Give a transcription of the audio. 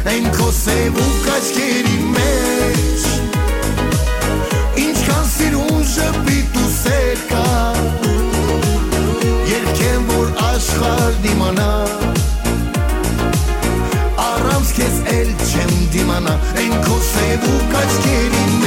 Են քո սևուկ աչքերի մեջ Ինչքան սիրուն ժպիտ ու սեր կա Երգեմ որ աշխարհ դիմանա Առանց քեզ էլ չեմ դիմանա Են քո սևուկ աչքերի